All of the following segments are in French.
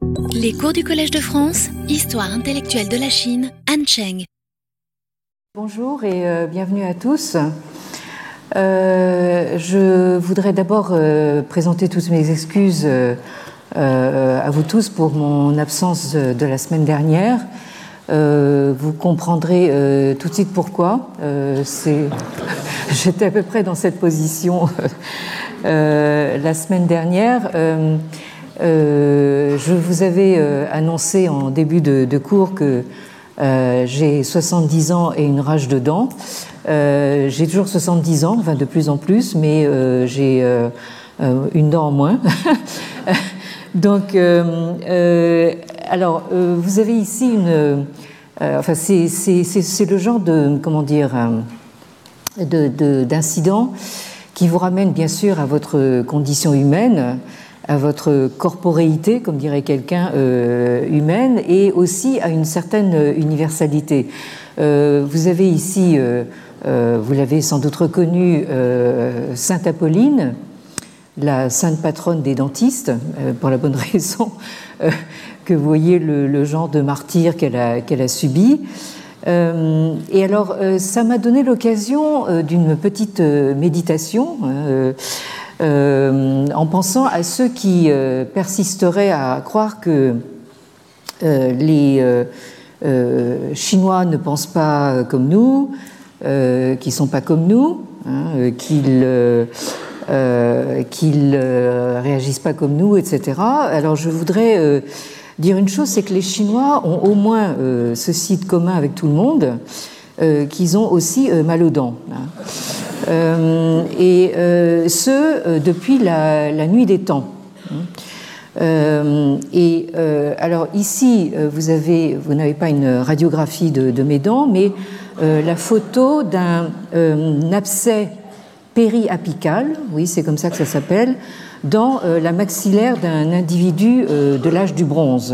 Les cours du Collège de France, Histoire intellectuelle de la Chine, Anne Cheng. Bonjour et bienvenue à tous. Je voudrais d'abord présenter toutes mes excuses à vous tous pour mon absence de la semaine dernière. Vous comprendrez tout de suite pourquoi. J'étais à peu près dans cette position la semaine dernière. Je vous avais annoncé en début de cours que j'ai 70 ans et une rage de dents. J'ai toujours 70 ans, enfin de plus en plus, mais j'ai une dent en moins. Donc, alors, vous avez ici enfin, c'est le genre de, comment dire, d'incident qui vous ramène bien sûr à votre condition humaine, à votre corporéité, comme dirait quelqu'un, humaine, et aussi à une certaine universalité. Vous avez ici, vous l'avez sans doute reconnu, Sainte Apolline, la sainte patronne des dentistes, pour la bonne raison que vous voyez le genre de martyre qu'elle a subi. Et alors, ça m'a donné l'occasion d'une petite méditation, en pensant à ceux qui persisteraient à croire que les Chinois ne pensent pas comme nous, qu'ils ne sont pas comme nous, hein, qu'ils réagissent pas comme nous, etc. Alors je voudrais dire une chose, c'est que les Chinois ont au moins ceci de commun avec tout le monde, qu'ils ont aussi mal aux dents. Hein. Et ce, depuis la nuit des temps. Alors ici, vous n'avez pas une radiographie de mes dents, mais la photo d'un abcès périapical, oui, c'est comme ça que ça s'appelle, dans la maxillaire d'un individu de l'âge du bronze.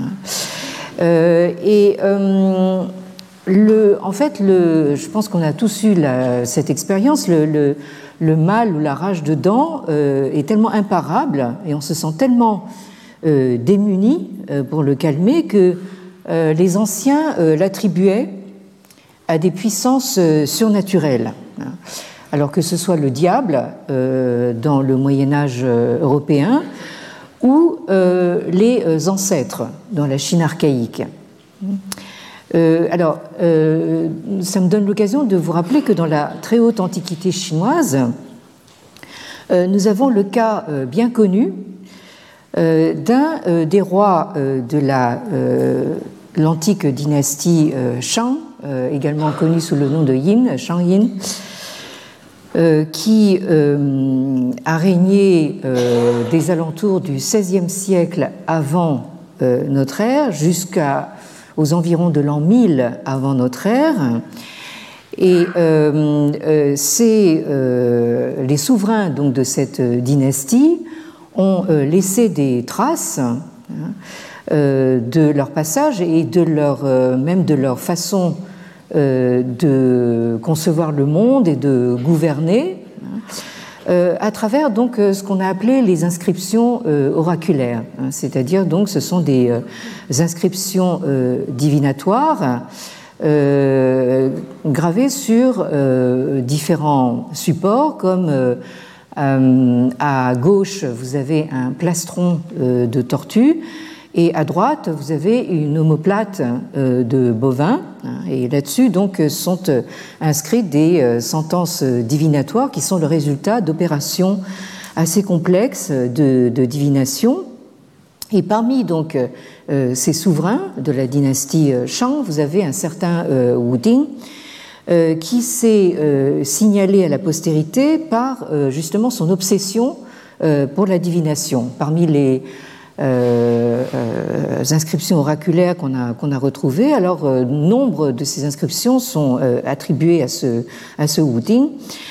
En fait, je pense qu'on a tous eu cette expérience, le mal ou la rage de dents est tellement imparable et on se sent tellement démuni pour le calmer que les anciens l'attribuaient à des puissances surnaturelles. Alors que ce soit le diable dans le Moyen-Âge européen ou les ancêtres dans la Chine archaïque. Alors, ça me donne l'occasion de vous rappeler que dans la très haute antiquité chinoise, nous avons le cas bien connu d'un des rois de l'antique dynastie Shang, également connu sous le nom de Yin, Shang Yin, qui a régné des alentours du XVIe siècle avant notre ère jusqu'aux environs de l'an 1000 avant notre ère. Et les souverains donc, de cette dynastie ont laissé des traces de leur passage et même de leur façon de concevoir le monde et de gouverner à travers donc ce qu'on a appelé les inscriptions oraculaires, c'est-à-dire donc ce sont des inscriptions divinatoires gravées sur différents supports, comme à gauche vous avez un plastron de tortue et à droite vous avez une omoplate de bovin, et là-dessus donc sont inscrites des sentences divinatoires qui sont le résultat d'opérations assez complexes de divination. Et parmi donc ces souverains de la dynastie Shang, vous avez un certain Wu Ding qui s'est signalé à la postérité par justement son obsession pour la divination. Parmi les inscriptions oraculaires qu'on a retrouvées, alors nombre de ces inscriptions sont attribuées à ce Wu Ding,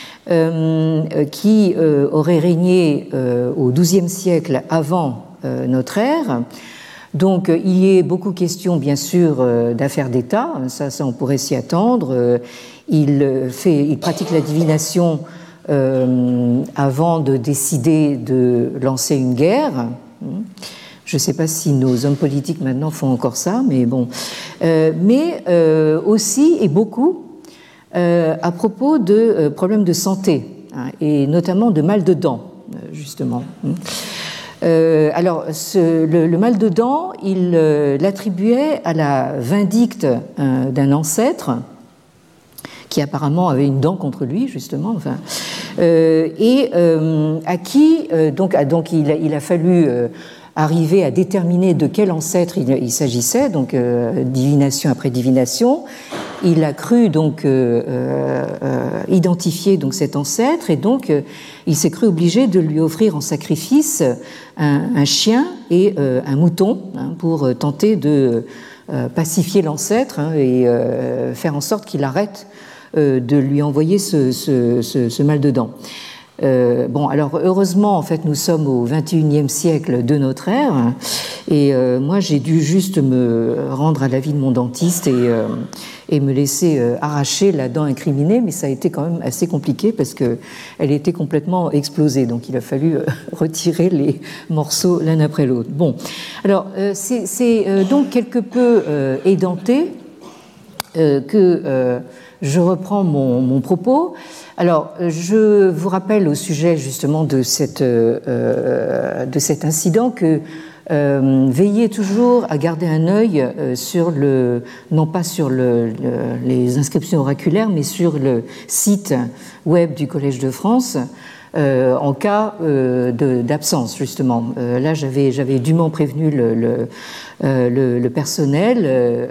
qui aurait régné au XIIe siècle avant notre ère. Donc il y a beaucoup question bien sûr d'affaires d'État, ça on pourrait s'y attendre. Il pratique la divination avant de décider de lancer une guerre. Je ne sais pas si nos hommes politiques maintenant font encore ça, mais bon. Mais aussi et beaucoup à propos de problèmes de santé, hein, et notamment de mal de dents, justement. Alors, le mal de dents, il l'attribuait à la vindicte d'un ancêtre qui apparemment avait une dent contre lui, justement, enfin, et à qui donc il a fallu arriver à déterminer de quel ancêtre il s'agissait, donc divination après divination. Il a cru donc identifier donc cet ancêtre, et donc il s'est cru obligé de lui offrir en sacrifice un chien et un mouton, hein, pour tenter de pacifier l'ancêtre, hein, et faire en sorte qu'il arrête de lui envoyer ce mal de dents. Bon, alors heureusement, en fait, nous sommes au XXIe siècle de notre ère, et moi, j'ai dû juste me rendre à l'avis de mon dentiste et me laisser arracher la dent incriminée, mais ça a été quand même assez compliqué parce que elle était complètement explosée, donc il a fallu retirer les morceaux l'un après l'autre. Bon, alors c'est donc quelque peu édenté que je reprends mon propos. Alors, je vous rappelle au sujet justement de cet incident que veillez toujours à garder un œil sur non pas sur les inscriptions oraculaires, mais sur le site web du Collège de France en cas d'absence, justement. Là, j'avais dûment prévenu le personnel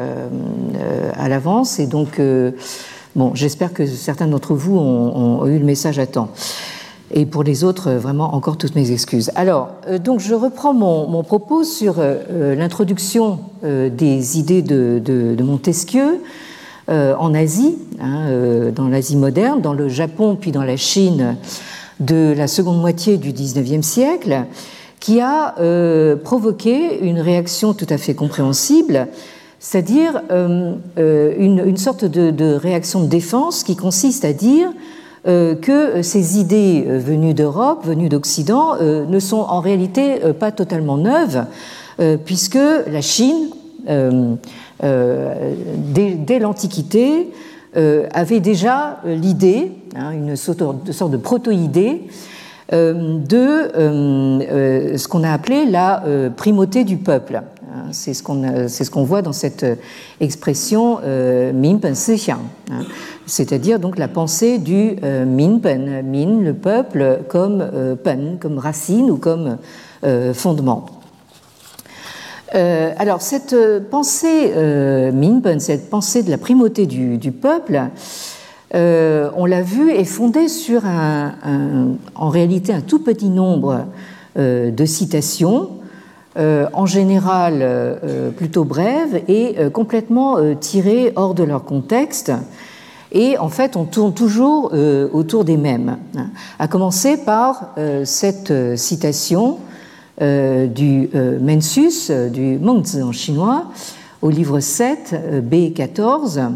à l'avance, et donc bon, j'espère que certains d'entre vous ont eu le message à temps. Et pour les autres, vraiment, encore toutes mes excuses. Alors, donc, je reprends mon propos sur l'introduction des idées de Montesquieu en Asie, hein, dans l'Asie moderne, dans le Japon, puis dans la Chine de la seconde moitié du XIXe siècle, qui a provoqué une réaction tout à fait compréhensible, c'est-à-dire une sorte de réaction de défense qui consiste à dire que ces idées venues d'Europe, venues d'Occident, ne sont en réalité pas totalement neuves, puisque la Chine, dès l'Antiquité, avait déjà l'idée, hein, une sorte de proto-idée, de ce qu'on a appelé la primauté du peuple. C'est ce qu'on voit dans cette expression Minpen Sixiang, c'est-à-dire donc la pensée du Minpen, Min, le peuple, comme Pen, comme racine ou comme fondement. Alors cette pensée Minpen, cette pensée de la primauté du peuple, on l'a vu, est fondée sur en réalité un tout petit nombre de citations, en général plutôt brèves et complètement tirées hors de leur contexte. Et en fait, on tourne toujours autour des mêmes, hein, à commencer par cette citation du Mencius, du Mengzi en chinois, au livre 7, B14,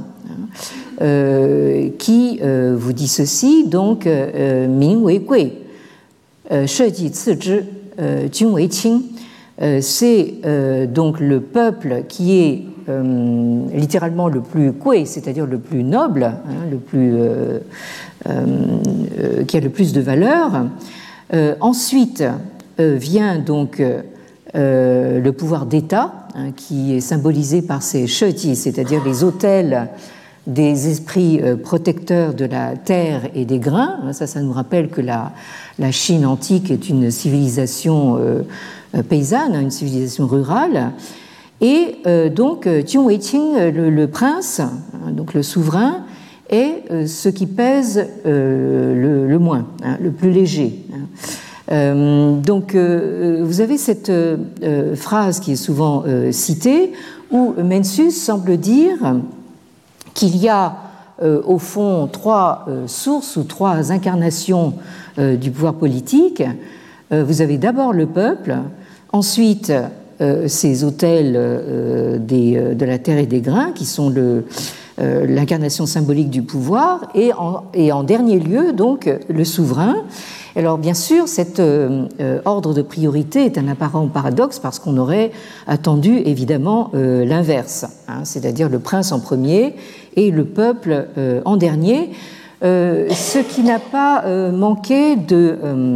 qui vous dit ceci, donc Min wei gui, Sheji Cizhi, Jun wei qing. C'est donc le peuple qui est littéralement le plus gui, c'est-à-dire le plus noble, hein, qui a le plus de valeur. Ensuite vient donc le pouvoir d'État, hein, qui est symbolisé par ces sheji, c'est-à-dire les autels des esprits protecteurs de la terre et des grains. Ça nous rappelle que la Chine antique est une civilisation paysanne, une civilisation rurale. Et donc, Jun Weiqing, le prince, donc le souverain, est ce qui pèse le moins, hein, le plus léger. Donc, vous avez cette phrase qui est souvent citée, où Mencius semble dire qu'il y a au fond trois sources ou trois incarnations du pouvoir politique. Vous avez d'abord le peuple, ensuite ces autels de la terre et des grains qui sont l'incarnation symbolique du pouvoir, et en dernier lieu donc le souverain. Alors bien sûr, cet ordre de priorité est un apparent paradoxe parce qu'on aurait attendu évidemment l'inverse, hein, c'est-à-dire le prince en premier et le peuple en dernier, ce qui n'a pas manqué de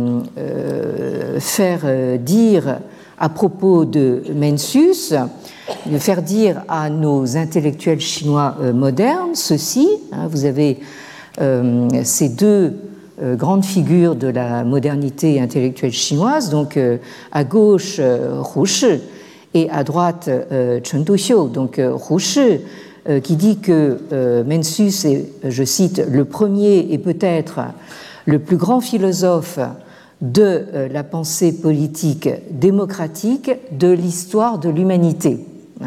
faire dire à propos de Mencius, de faire dire à nos intellectuels chinois modernes ceci, hein, vous avez ces deux grandes figures de la modernité intellectuelle chinoise, donc à gauche Hu Shi et à droite Chen Duxiu. Donc Hu Shi qui dit que Mencius est, je cite, le premier et peut-être le plus grand philosophe de la pensée politique démocratique de l'histoire de l'humanité.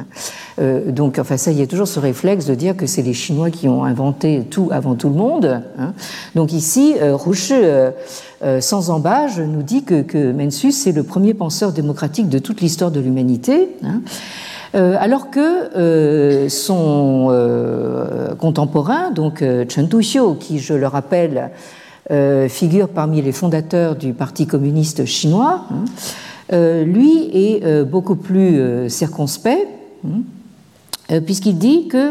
Donc, enfin, ça, il y a toujours ce réflexe de dire que c'est les Chinois qui ont inventé tout avant tout le monde. Hein. Donc ici, Hu Shi, sans embâche, nous dit que Mencius est le premier penseur démocratique de toute l'histoire de l'humanité. Hein. Alors que son contemporain, donc Chen Duxiu, qui, je le rappelle, figure parmi les fondateurs du Parti communiste chinois, hein, lui est beaucoup plus circonspect, puisqu'il dit que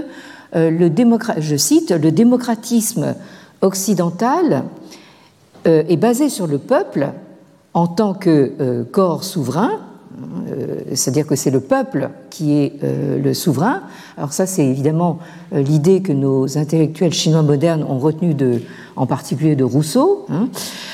je cite, le démocratisme occidental est basé sur le peuple en tant que corps souverain, c'est-à-dire que c'est le peuple qui est le souverain. Alors ça, c'est évidemment l'idée que nos intellectuels chinois modernes ont retenue en particulier de Rousseau. Hein.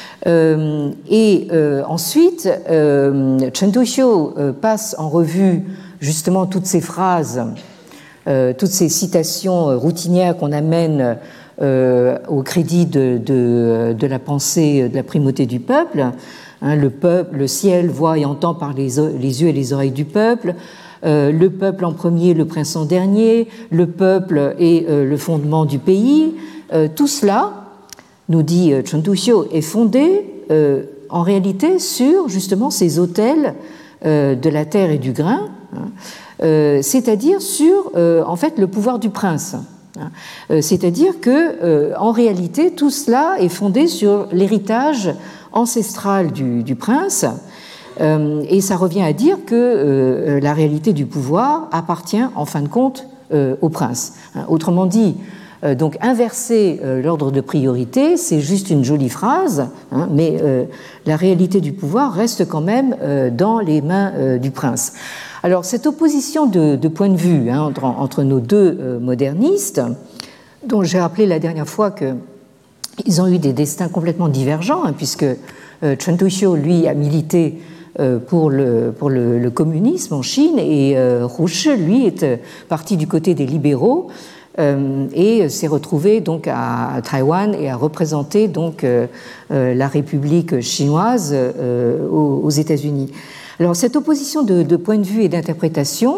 Et ensuite, Chen Duxiu passe en revue justement toutes ces phrases, toutes ces citations routinières qu'on amène au crédit de la pensée de la primauté du peuple. Hein, le peuple, le ciel voit et entend par les yeux et les oreilles du peuple. Le peuple en premier, le prince en dernier. Le peuple est le fondement du pays. Tout cela, nous dit Chen Duxiu, est fondé en réalité sur justement ces autels de la terre et du grain, hein, c'est-à-dire sur en fait le pouvoir du prince. C'est-à-dire que en réalité tout cela est fondé sur l'héritage ancestral du prince, et ça revient à dire que la réalité du pouvoir appartient en fin de compte au prince. Autrement dit, donc inverser l'ordre de priorité, c'est juste une jolie phrase, hein, mais la réalité du pouvoir reste quand même dans les mains du prince. Alors cette opposition de point de vue, hein, entre nos deux modernistes, dont j'ai rappelé la dernière fois qu'ils ont eu des destins complètement divergents, hein, puisque Chen Duxiu, lui, a milité pour le communisme en Chine, et Hu Shi, lui, est parti du côté des libéraux et s'est retrouvé donc à Taïwan et a représenté donc la République chinoise aux États-Unis. Alors cette opposition de point de vue et d'interprétation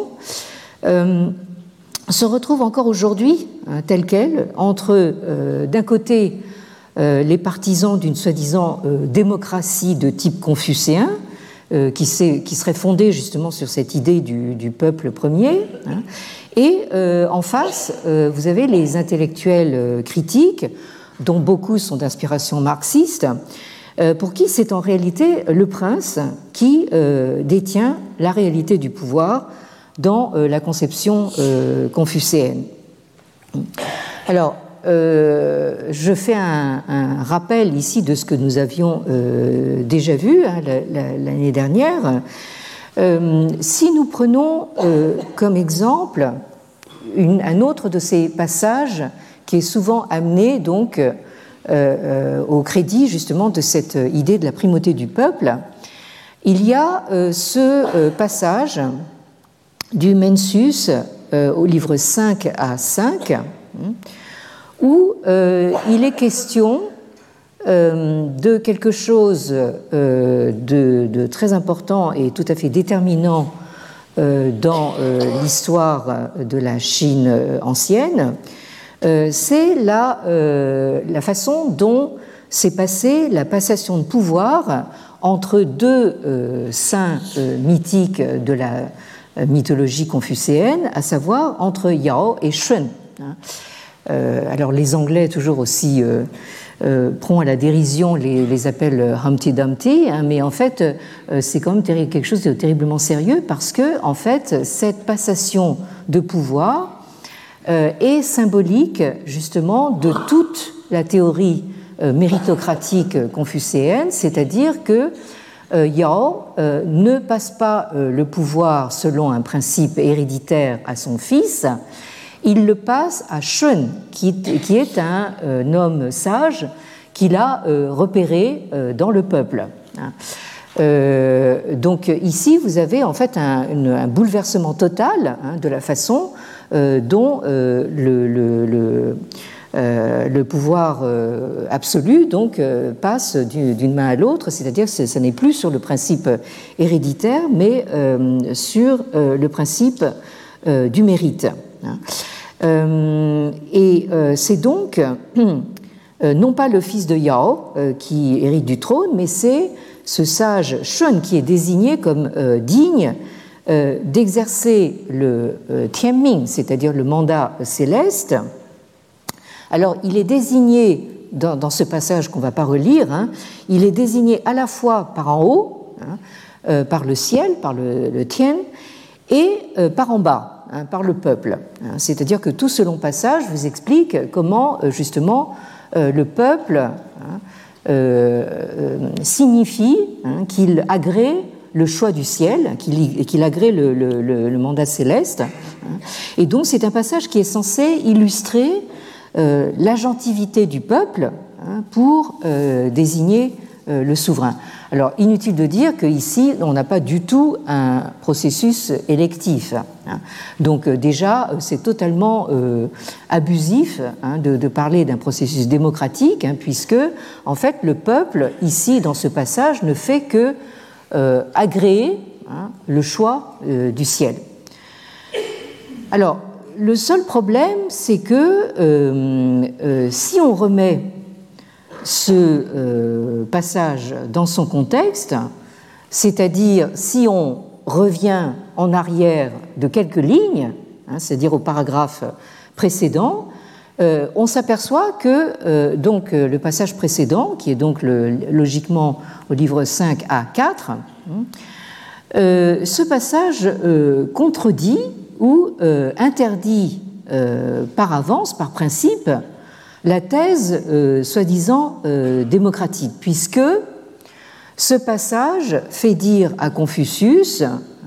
se retrouve encore aujourd'hui, hein, telle qu'elle, entre d'un côté les partisans d'une soi-disant démocratie de type confucéen, qui serait fondée justement sur cette idée du peuple premier, hein, et en face, vous avez les intellectuels critiques, dont beaucoup sont d'inspiration marxiste, pour qui c'est en réalité le prince qui détient la réalité du pouvoir dans la conception confucéenne. Alors, je fais un rappel ici de ce que nous avions déjà vu, hein, l'année dernière. Si nous prenons comme exemple un autre de ces passages qui est souvent amené donc au crédit justement de cette idée de la primauté du peuple, il y a ce passage du Mencius au livre 5 à 5, où il est question de quelque chose de très important et tout à fait déterminant dans l'histoire de la Chine ancienne. C'est la façon dont s'est passée la passation de pouvoir entre deux saints mythiques de la mythologie confucéenne, à savoir entre Yao et Shun. alors les Anglais toujours aussi prompts à la dérision les appellent Humpty Dumpty, hein, mais en fait c'est quand même quelque chose de terriblement sérieux parce que en fait cette passation de pouvoir est symbolique justement de toute la théorie méritocratique confucéenne, c'est-à-dire que Yao ne passe pas le pouvoir selon un principe héréditaire à son fils, il le passe à Shun, qui est un homme sage qu'il a repéré dans le peuple. Donc ici, vous avez en fait un bouleversement total de la façon dont le pouvoir absolu donc passe d'une main à l'autre, c'est-à-dire que ce n'est plus sur le principe héréditaire, mais sur le principe du mérite. Et c'est donc non pas le fils de Yao qui hérite du trône, mais c'est ce sage Shun qui est désigné comme digne d'exercer le Tianming, c'est-à-dire le mandat céleste. Alors, il est désigné, dans ce passage qu'on ne va pas relire, hein, il est désigné à la fois par en haut, hein, par le ciel, par le Tian, et par en bas, hein, par le peuple. Hein. C'est-à-dire que tout ce long passage vous explique comment, justement, le peuple signifie hein, qu'il agrée le choix du ciel, qu'il agrée le mandat céleste. Hein. Et donc, c'est un passage qui est censé illustrer l'agentivité du peuple hein, pour désigner le souverain. Alors, inutile de dire qu'ici, on n'a pas du tout un processus électif. Hein. Donc, déjà, c'est totalement abusif hein, de parler d'un processus démocratique, hein, puisque, en fait, le peuple, ici, dans ce passage, ne fait que agréer hein, le choix du ciel. Alors, le seul problème, c'est que si on remet ce passage dans son contexte, c'est-à-dire si on revient en arrière de quelques lignes, hein, c'est-à-dire au paragraphe précédent, on s'aperçoit que donc, le passage précédent, qui est donc logiquement au livre 5 à 4, ce passage contredit ou interdit par avance, par principe, la thèse soi-disant démocratique, puisque ce passage fait dire à Confucius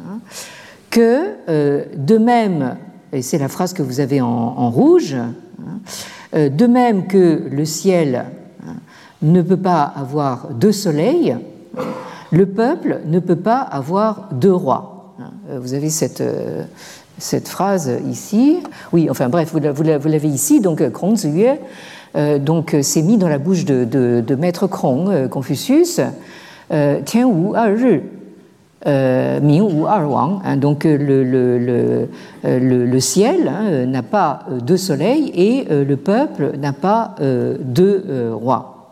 que de même, et c'est la phrase que vous avez en rouge, de même que le ciel ne peut pas avoir deux soleils, le peuple ne peut pas avoir deux rois. Vous avez cette phrase ici. Oui, enfin bref, vous l'avez ici, donc Kronzuyue, donc c'est mis dans la bouche de maître Kron, Confucius, Tian Wu Er Ri, Ming Wu Er Wang, donc le ciel hein, n'a pas deux soleils et le peuple n'a pas deux rois.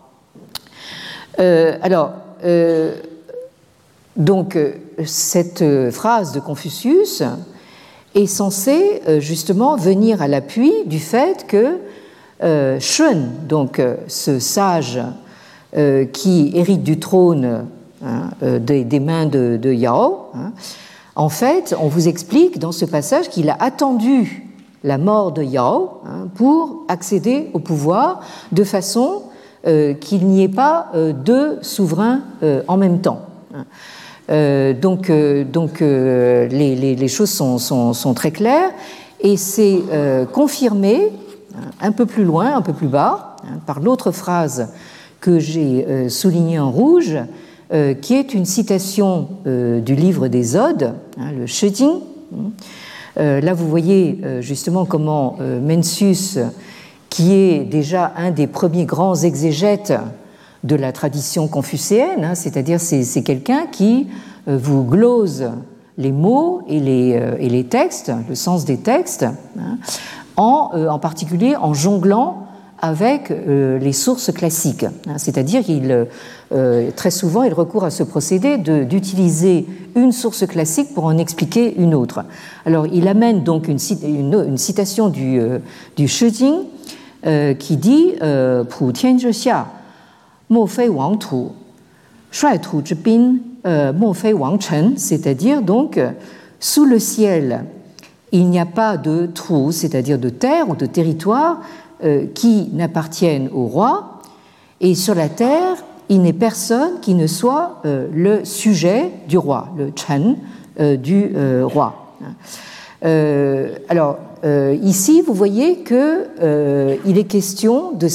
Donc cette phrase de Confucius est censée justement venir à l'appui du fait que Shun, donc ce sage qui hérite du trône hein, des mains de Yao, hein, en fait, on vous explique dans ce passage qu'il a attendu la mort de Yao hein, pour accéder au pouvoir de façon qu'il n'y ait pas deux souverains en même temps. Donc les choses sont très claires et c'est confirmé un peu plus loin, un peu plus bas, hein, par l'autre phrase que j'ai soulignée en rouge, qui est une citation du livre des Odes, hein, le Shijing. Là, vous voyez justement comment Mencius, qui est déjà un des premiers grands exégètes de la tradition confucéenne, hein, c'est-à-dire c'est quelqu'un qui vous glose les mots et les textes, le sens des textes, hein, en particulier en jonglant avec les sources classiques. Hein, c'est-à-dire qu'il très souvent il recourt à ce procédé d'utiliser une source classique pour en expliquer une autre. Alors il amène donc une citation du Shijing qui dit « Pu tian zhi xia, mo fei wang tu, shuai tu zhi bin, mo fei wang chen », c'est-à-dire donc sous le ciel, il n'y a pas de trou, c'est-à-dire de terre ou de territoire qui n'appartiennent au roi, et sur la terre, il n'est personne qui ne soit le sujet du roi, le chen du roi. Alors, ici, vous voyez qu'il est question de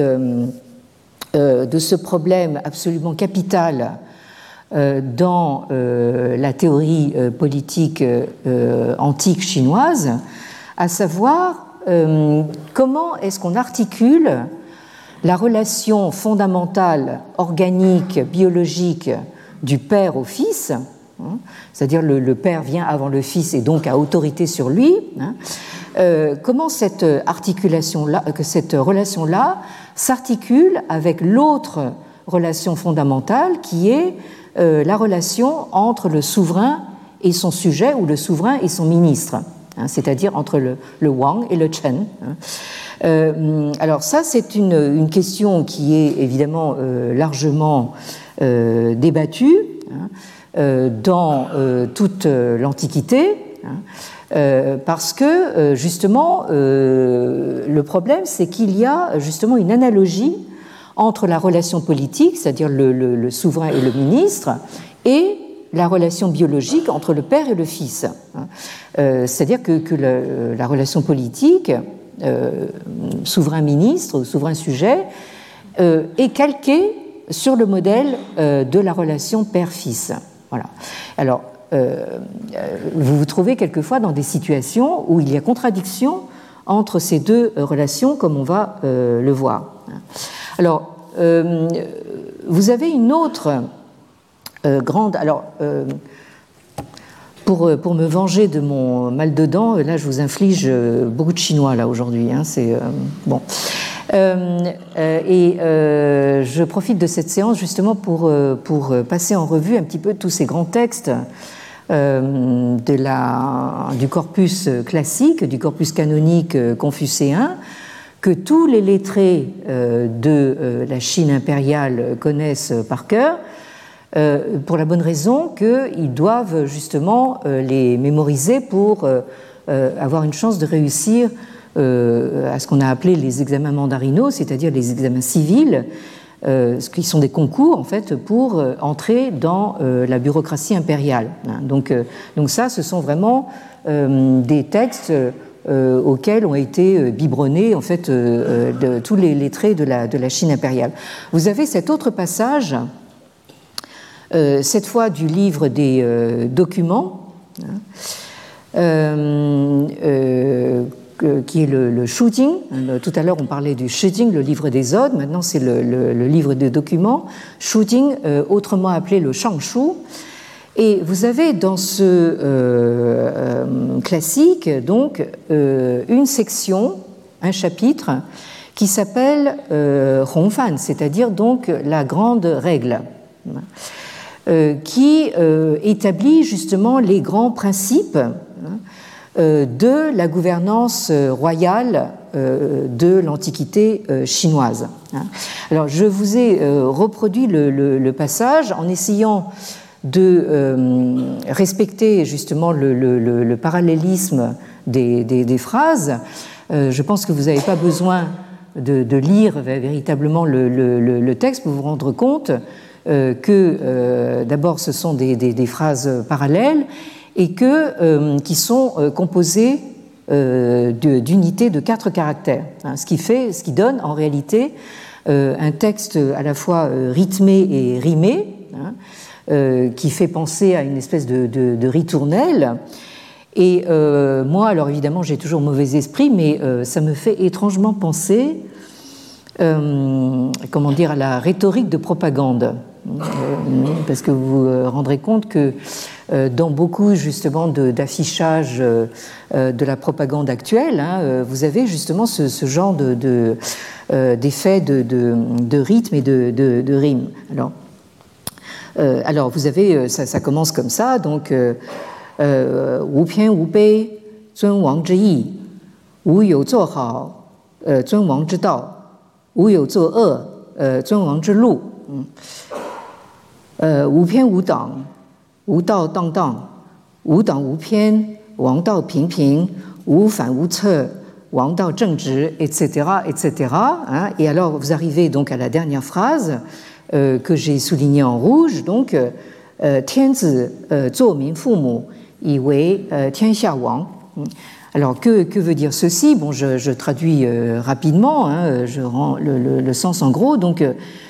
ce problème absolument capital dans la théorie politique antique chinoise, à savoir comment est-ce qu'on articule la relation fondamentale, organique, biologique du père au fils, c'est-à-dire le père vient avant le fils et donc a autorité sur lui, comment cette articulation-là, que cette relation-là s'articule avec l'autre relation fondamentale qui est la relation entre le souverain et son sujet ou le souverain et son ministre, c'est-à-dire entre le Wang et le Chen. Alors ça, c'est une question qui est évidemment largement débattue dans toute l'Antiquité, parce que justement le problème, c'est qu'il y a justement une analogie entre la relation politique, c'est-à-dire le souverain et le ministre, et la relation biologique entre le père et le fils. C'est-à-dire que la relation politique, souverain-ministre ou souverain-sujet, est calquée sur le modèle de la relation père-fils. Voilà. Alors, vous vous trouvez quelquefois dans des situations où il y a contradiction entre ces deux relations, comme on va le voir. Alors, vous avez une autre grande... Alors, pour me venger de mon mal de dents, là, je vous inflige beaucoup de chinois, là, aujourd'hui. C'est bon. Je profite de cette séance, justement, pour passer en revue un petit peu tous ces grands textes du corpus classique, du corpus canonique confucéen, que tous les lettrés de la Chine impériale connaissent par cœur, pour la bonne raison qu'ils doivent justement les mémoriser pour avoir une chance de réussir à ce qu'on a appelé les examens mandarinaux, c'est-à-dire les examens civils, qui sont des concours en fait pour entrer dans la bureaucratie impériale. Donc ça, ce sont vraiment des textes auxquels ont été biberonnés en fait de tous les lettrés de la Chine impériale. Vous avez cet autre passage, cette fois du livre des documents, qui est le Shujing. Tout à l'heure, on parlait du Shijing, le livre des odes. Maintenant, c'est le livre des documents. Shujing, autrement appelé le Shangshu. Et vous avez dans ce classique, donc, une section, un chapitre, qui s'appelle Hongfan, c'est-à-dire donc la grande règle, qui établit justement les grands principes de la gouvernance royale de l'Antiquité chinoise. Alors, je vous ai reproduit le passage en essayant de respecter justement le parallélisme des phrases. Je pense que vous n'avez pas besoin de lire véritablement le texte pour vous rendre compte que d'abord ce sont des phrases parallèles et qui sont composées d'unités de 4 caractères, ce qui donne en réalité un texte à la fois rythmé et rimé, qui fait penser à une espèce de ritournelle. Et moi, alors évidemment, j'ai toujours mauvais esprit, mais ça me fait étrangement penser, à la rhétorique de propagande. Parce que vous vous rendrez compte que dans beaucoup justement d'affichage de la propagande actuelle, vous avez justement ce genre d'effet de rythme et de rime. Alors vous avez, ça commence comme ça, donc Wu Pian Wu Bei Zun Wang Zhi Yi Wu You Zuo Hao 尊王之道，无有作恶，尊王之路。无偏无党，无道荡荡，无党无偏，王道平平，无反无侧，王道正直, etc., etc. Hein. Et alors, vous arrivez donc à la dernière phrase que j'ai soulignée en rouge. Donc, 天子作民父母，以为天下王。Alors, que veut dire ceci? Bon, je traduis rapidement, hein, je rends le sens en gros. Donc,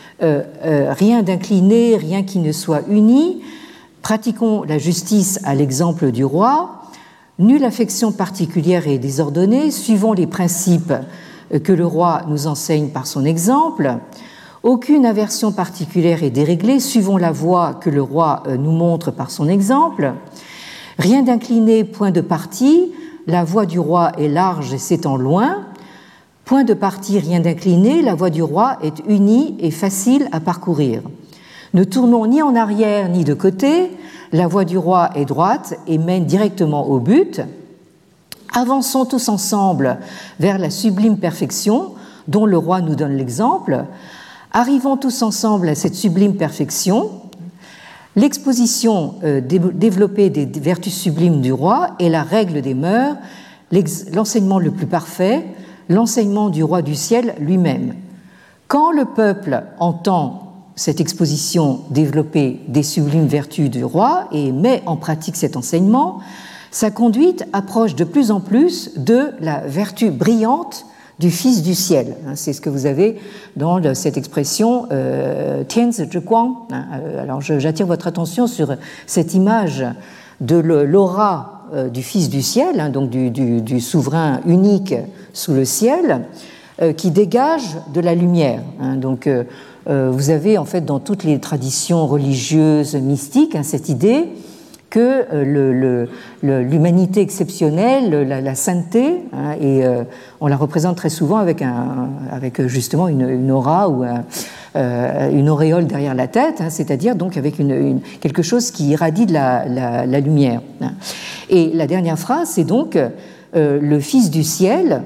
rien d'incliné, rien qui ne soit uni. Pratiquons la justice à l'exemple du roi. Nulle affection particulière et désordonnée. Suivons les principes que le roi nous enseigne par son exemple. Aucune aversion particulière et déréglée. Suivons la voie que le roi nous montre par son exemple. Rien d'incliné, point de parti. La voie du roi est large et s'étend loin. Point de parti, rien d'incliné. La voie du roi est unie et facile à parcourir. Ne tournons ni en arrière ni de côté. La voie du roi est droite et mène directement au but. Avançons tous ensemble vers la sublime perfection dont le roi nous donne l'exemple. Arrivons tous ensemble à cette sublime perfection. L'exposition développée des vertus sublimes du roi est la règle des mœurs, l'enseignement le plus parfait, l'enseignement du roi du ciel lui-même. Quand le peuple entend cette exposition développer des sublimes vertus du roi et met en pratique cet enseignement, sa conduite approche de plus en plus de la vertu brillante du Fils du ciel. C'est ce que vous avez dans cette expression Tian Zi Zhi Guang. Alors j'attire votre attention sur cette image de l'aura du Fils du ciel, donc du souverain unique sous le ciel, qui dégage de la lumière. Donc vous avez en fait dans toutes les traditions religieuses mystiques cette idée que l'humanité exceptionnelle, la sainteté, et on la représente très souvent avec justement une aura ou une auréole derrière la tête, c'est-à-dire donc avec quelque chose qui irradie de la lumière. Et la dernière phrase, c'est donc le Fils du ciel,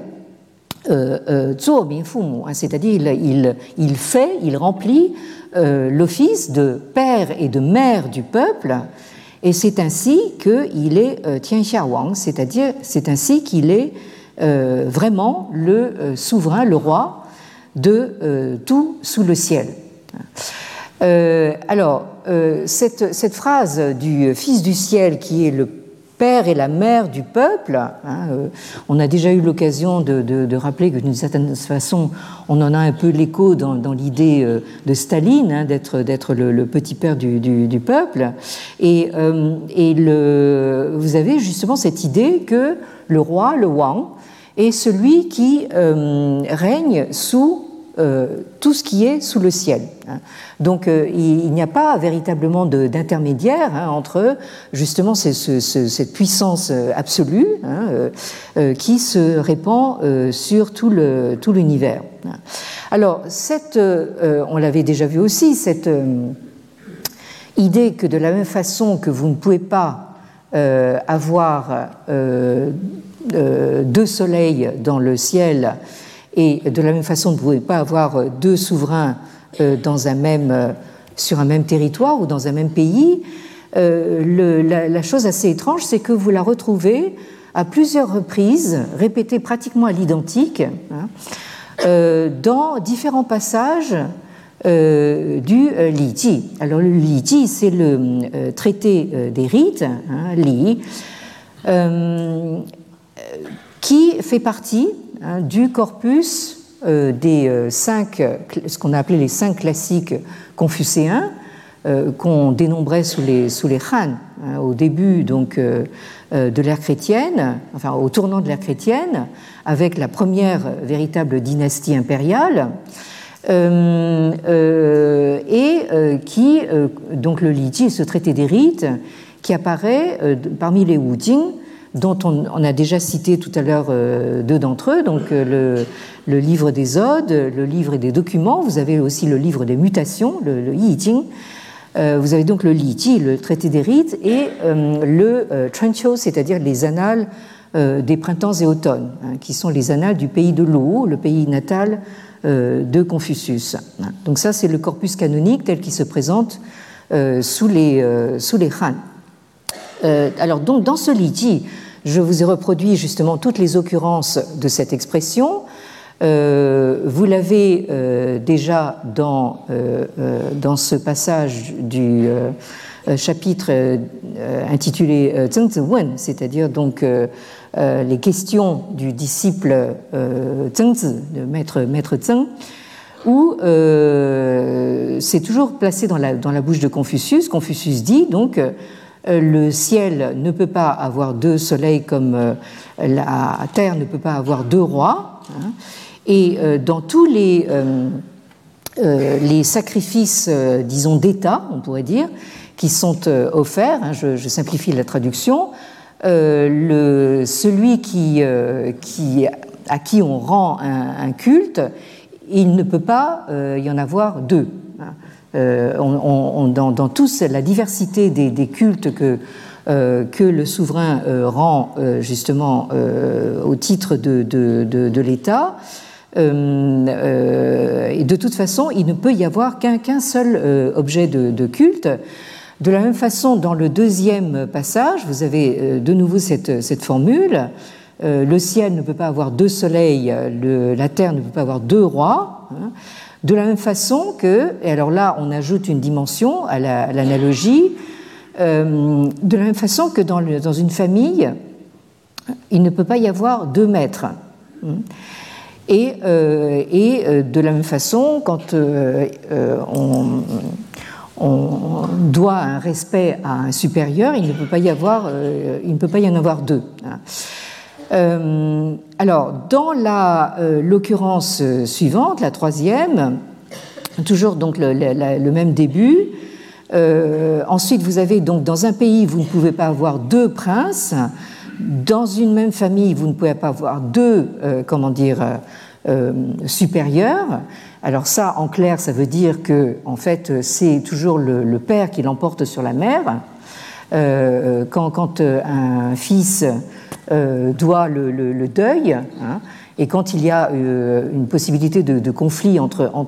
c'est-à-dire il remplit l'office de père et de mère du peuple. Et c'est ainsi qu'il est Tianxia Wang, c'est-à-dire c'est ainsi qu'il est vraiment le souverain, le roi de tout sous le ciel. Alors, cette phrase du Fils du ciel qui est le père et la mère du peuple, on a déjà eu l'occasion de rappeler que d'une certaine façon, on en a un peu l'écho dans l'idée de Staline, d'être le petit père du peuple. Et vous avez justement cette idée que le roi, le Wang, est celui qui règne sous tout ce qui est sous le ciel. Donc il n'y a pas véritablement d'intermédiaire entre justement cette puissance absolue qui se répand sur tout l'univers. Alors on l'avait déjà vu aussi, cette idée que de la même façon que vous ne pouvez pas avoir deux soleils dans le ciel, et de la même façon, vous ne pouvez pas avoir deux souverains sur un même territoire ou dans un même pays. La chose assez étrange, c'est que vous la retrouvez à plusieurs reprises, répétée pratiquement à l'identique, dans différents passages du Li Ji. Alors le Li Ji, c'est le traité des rites, Li, qui fait partie du corpus des ce qu'on a appelé les 5 classiques confucéens, qu'on dénombrait sous les Han, au début donc de l'ère chrétienne, enfin au tournant de l'ère chrétienne, avec la première véritable dynastie impériale, qui donc le Li Ji, ce traité des rites, qui apparaît parmi les Wu Jing, dont on a déjà cité tout à l'heure deux d'entre eux, donc le livre des Odes, le livre des documents, vous avez aussi le livre des mutations, le Yi Jing, vous avez donc le Li Ji, le traité des rites, et le Trencho, c'est-à-dire les annales des printemps et automnes, qui sont les annales du pays de l'eau, le pays natal de Confucius. Donc ça, c'est le corpus canonique tel qu'il se présente sous les Han. Alors donc, dans ce Liji, je vous ai reproduit justement toutes les occurrences de cette expression. Vous l'avez déjà dans ce passage du chapitre intitulé Zhengzi Wen, c'est-à-dire donc les questions du disciple Zhengzi, de maître Zheng, où c'est toujours placé dans la bouche de Confucius. Confucius dit donc le ciel ne peut pas avoir deux soleils comme la terre ne peut pas avoir deux rois. Et dans tous les sacrifices, disons, d'État, on pourrait dire, qui sont offerts, je simplifie la traduction, celui à qui on rend un culte, il ne peut pas y en avoir deux. Dans tous la diversité des cultes que le souverain rend justement au titre de l'État, et de toute façon, il ne peut y avoir qu'un seul objet de culte. De la même façon, dans le deuxième passage, vous avez de nouveau cette formule. Le ciel ne peut pas avoir deux soleils, la terre ne peut pas avoir deux rois. De la même façon que, et alors là, on ajoute une dimension à l'analogie, de la même façon que dans une famille, il ne peut pas y avoir deux maîtres. Et de la même façon, quand on doit un respect à un supérieur, il ne peut pas y en avoir deux. Alors, dans l'occurrence suivante, la troisième, toujours donc le même début. Ensuite, vous avez donc dans un pays, vous ne pouvez pas avoir deux princes. Dans une même famille, vous ne pouvez pas avoir deux, supérieurs. Alors ça, en clair, ça veut dire que, en fait, c'est toujours le père qui l'emporte sur la mère. Quand un fils doit le deuil, et quand il y a une possibilité de conflit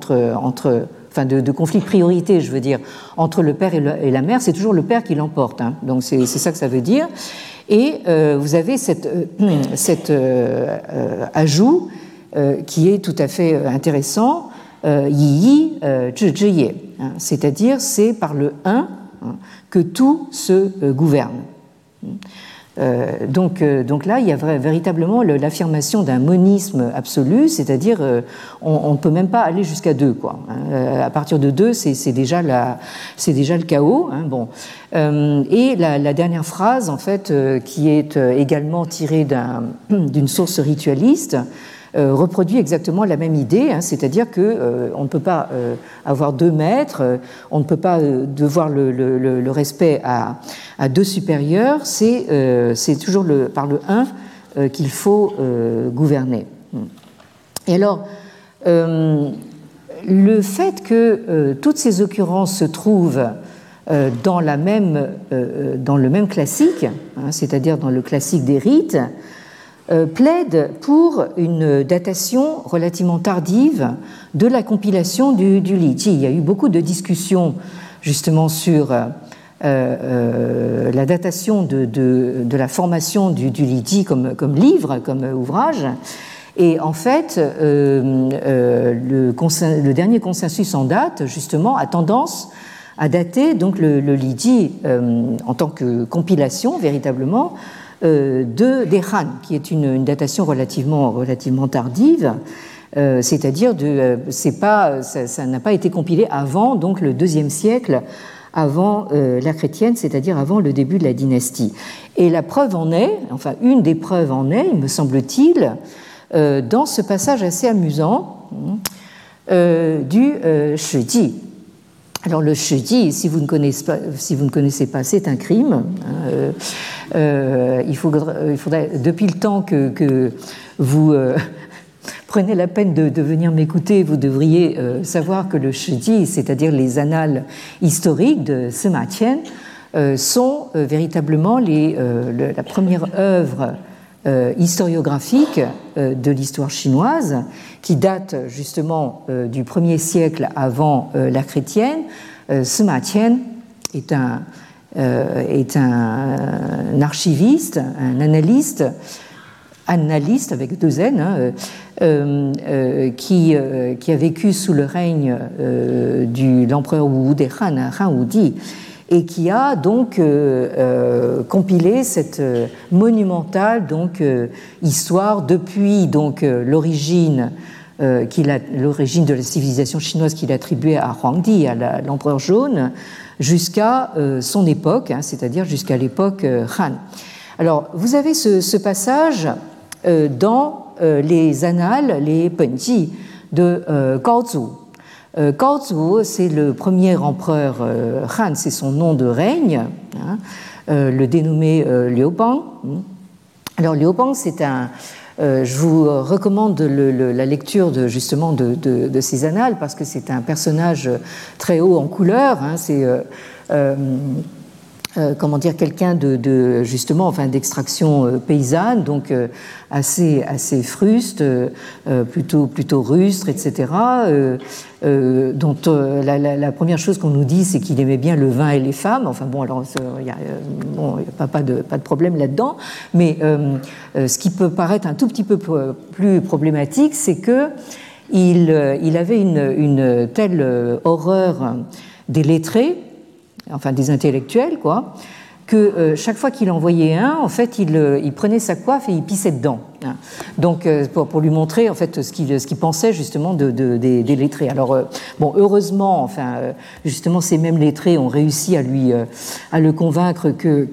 de conflit de priorité, je veux dire, entre le père et la mère, c'est toujours le père qui l'emporte. Donc c'est ça que ça veut dire. Et vous avez cet ajout qui est tout à fait intéressant, yi zhi zhi ye, c'est-à-dire c'est par le un que tout se gouverne. Donc là, il y a véritablement l'affirmation d'un monisme absolu, c'est-à-dire on ne peut même pas aller jusqu'à deux, quoi. À partir de deux, c'est déjà le chaos. Et la dernière phrase, en fait, qui est également tirée d'une source ritualiste, reproduit exactement la même idée, c'est-à-dire que on ne peut pas avoir deux maîtres, on ne peut pas devoir le respect à deux supérieurs, c'est toujours par le un qu'il faut gouverner. Et alors, le fait que toutes ces occurrences se trouvent dans le même classique, c'est-à-dire dans le classique des rites, plaide pour une datation relativement tardive de la compilation du Liji. Il y a eu beaucoup de discussions justement sur la datation de la formation du Liji comme livre, comme ouvrage. Et en fait, le dernier consensus en date, justement, a tendance à dater donc le Liji en tant que compilation, véritablement, des Han, qui est une datation relativement tardive, c'est-à-dire ça n'a pas été compilé avant donc le IIe siècle avant l'ère chrétienne, c'est-à-dire avant le début de la dynastie. Et la preuve en est, enfin une des preuves en est, il me semble-t-il, dans ce passage assez amusant du Shiji. Alors le Shiji, si vous ne connaissez pas, c'est un crime. Il faudrait, depuis le temps que vous prenez la peine de venir m'écouter, vous devriez savoir que le Shiji, c'est-à-dire les annales historiques de Sima Qian, sont véritablement la première œuvre historiographique de l'histoire chinoise qui date justement du 1er siècle avant l'ère chrétienne. Sima Qian est un archiviste, un analyste avec 2 N, qui a vécu sous le règne de l'empereur Wu des Han, Han Wudi, et qui a donc compilé cette monumentale histoire depuis l'origine de la civilisation chinoise qu'il attribuait à Huangdi, à l'empereur jaune, jusqu'à son époque, c'est-à-dire jusqu'à l'époque Han. Alors, vous avez ce passage dans les annales, les Penji de Gaozu. Gaozu, c'est le premier empereur Han, c'est son nom de règne, le dénommé Liu Bang. Alors Liu Bang, c'est je vous recommande la lecture de ces annales parce que c'est un personnage très haut en couleur. C'est quelqu'un d'extraction paysanne, donc assez fruste, plutôt rustre, etc. Dont la première chose qu'on nous dit, c'est qu'il aimait bien le vin et les femmes. Enfin bon, alors il n'y a pas de problème là-dedans. Mais ce qui peut paraître un tout petit peu plus problématique, c'est que il avait une telle horreur des lettrés, enfin des intellectuels, quoi, que chaque fois qu'il envoyait un, en fait, il prenait sa coiffe et il pissait dedans. Donc, pour lui montrer, en fait, ce qu'il pensait justement des lettrés. Alors, heureusement, justement, ces mêmes lettrés ont réussi à le convaincre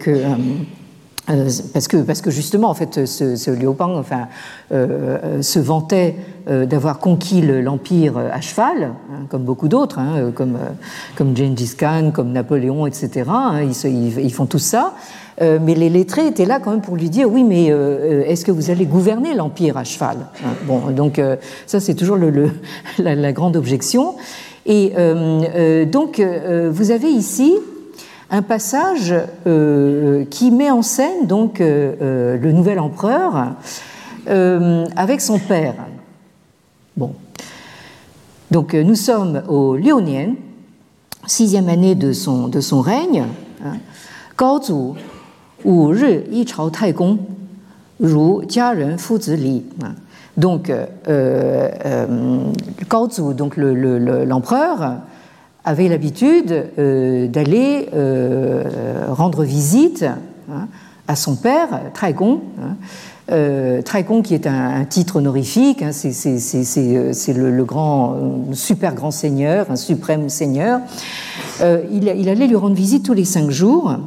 parce que justement, en fait, ce Liu Bang, se vantait d'avoir conquis l'empire à cheval, comme beaucoup d'autres, comme Gengis Khan, comme Napoléon, etc. Ils font tout ça. Mais les lettrés étaient là quand même pour lui dire oui, mais est-ce que vous allez gouverner l'empire à cheval? Bon, donc ça c'est toujours la grande objection. Et donc vous avez ici un passage qui met en scène donc le nouvel empereur avec son père. Bon, donc nous sommes au Liuonian, 6e année de son règne. Gaozu 5日一朝太公，如家人父子礼。Donc Gaozu, donc l'empereur, avait l'habitude d'aller rendre visite à son père, Taigong. Taigong qui est un titre honorifique, c'est le super grand seigneur, un suprême seigneur. Il allait lui rendre visite tous les 5 jours,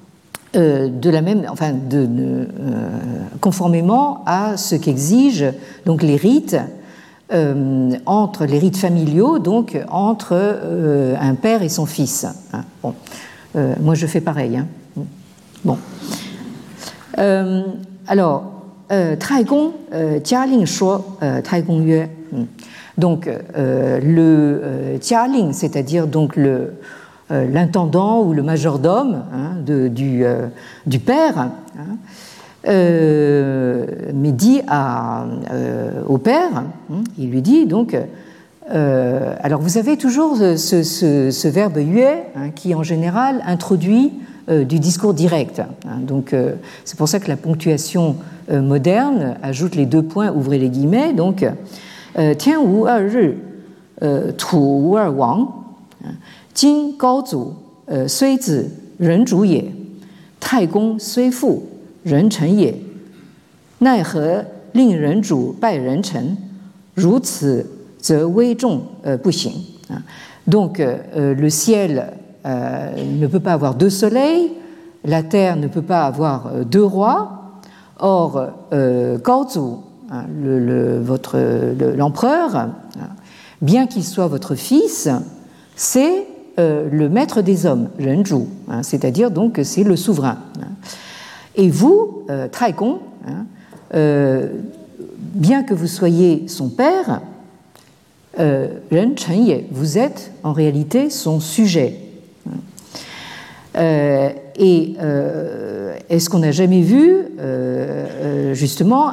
conformément à ce qu'exigent donc les rites. Entre les rites familiaux, donc entre un père et son fils. Bon, moi je fais pareil. Bon, alors Taigong, Jialing shuo, Taigong yue. Donc le Jialing, c'est-à-dire donc l'intendant ou le majordome du père. Mais dit au père, il lui dit donc, alors vous avez toujours ce verbe yue qui en général introduit du discours direct. Donc c'est pour ça que la ponctuation moderne ajoute les 2 points, ouvrez les guillemets, donc Tian wu 2 日 土无二王 今高祖虽子人主也 太公虽父 人臣也 奈何令人主拜人臣 如此则危重不行 Donc le ciel ne peut pas avoir 2 soleils, la terre ne peut pas avoir 2 rois. Or Gaozu, l'empereur, bien qu'il soit votre fils, c'est le maître des hommes, Renju, c'est-à-dire donc c'est le souverain. Et vous, Taigong, bien que vous soyez son père, Ren Chen Ye, vous êtes en réalité son sujet. Et est-ce qu'on n'a jamais vu justement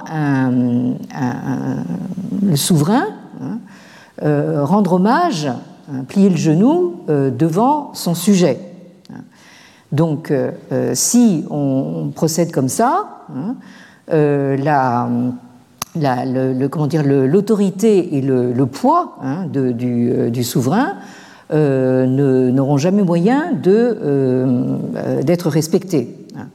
le souverain rendre hommage, plier le genou devant son sujet? Donc, si on procède comme ça, l'autorité et le poids du souverain n'auront jamais moyen d'être respectés.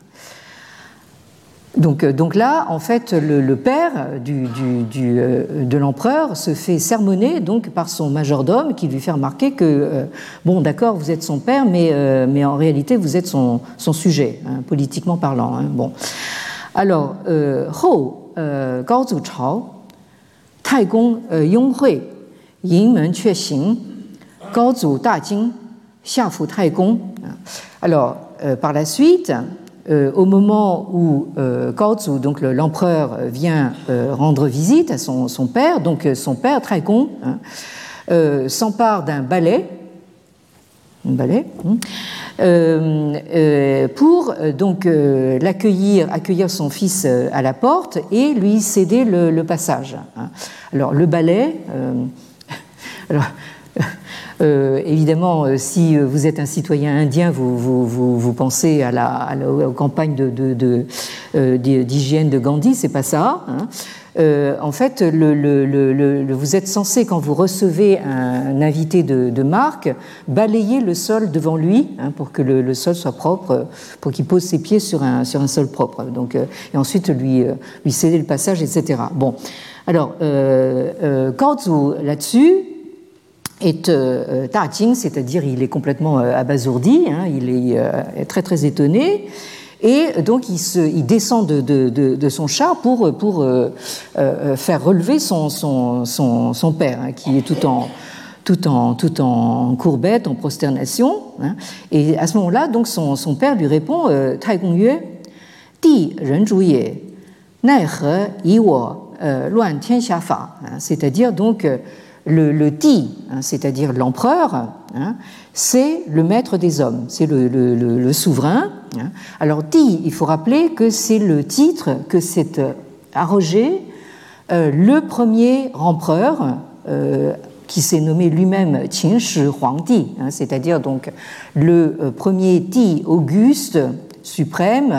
Donc là, en fait, le père de l'empereur se fait sermonner donc par son majordome qui lui fait remarquer que bon, d'accord, vous êtes son père, mais en réalité vous êtes son sujet, politiquement parlant. Bon, alors, Hou Gao Zu Chao, Tai Gong Yong Hui, Yin MenQue Xing, Gao Zu Da Jing, Xia Fu Tai Gong. Alors, par la suite, au moment où Gao Zu, donc l'empereur, vient rendre visite à son père, donc son père, Tai Gong, s'empare d'un balai, pour donc accueillir son fils à la porte et lui céder le passage. Alors le balai, évidemment, si vous êtes un citoyen indien, vous pensez aux campagnes d'hygiène de Gandhi, c'est pas ça. En fait, vous êtes censé, quand vous recevez un invité de marque, balayer le sol devant lui pour que le sol soit propre, pour qu'il pose ses pieds sur un sol propre. Donc, et ensuite lui céder le passage, etc. Bon, alors Gao Zu là-dessus est Da Jing, c'est-à-dire il est complètement abasourdi, il est très très étonné. Et donc il descend de son char pour faire relever son père, qui est tout en courbette, en prosternation. Et à ce moment-là, donc son père lui répond Tai Gong Yue, Di Ren Zhu Ye, Nai He Yi Wo Luan Tian Xia Fa. C'est-à-dire donc le Di, c'est-à-dire l'empereur, c'est le maître des hommes, c'est le souverain. Alors Di, il faut rappeler que c'est le titre que s'est arrogé le premier empereur qui s'est nommé lui-même Qin Shi Huangdi, c'est-à-dire donc le premier Di Auguste suprême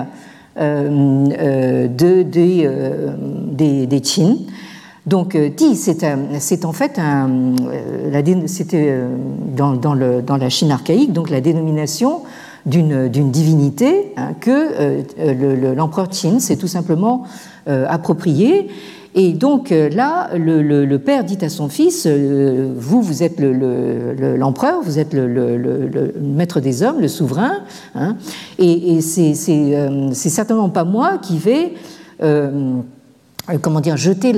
des Qin. Donc, Di, c'est en fait c'était dans la Chine archaïque, donc la dénomination d'une divinité que l'empereur Qin s'est tout simplement approprié. Et donc là, le père dit à son fils, vous êtes l'empereur, vous êtes le maître des hommes, le souverain, et c'est certainement pas moi qui vais jeter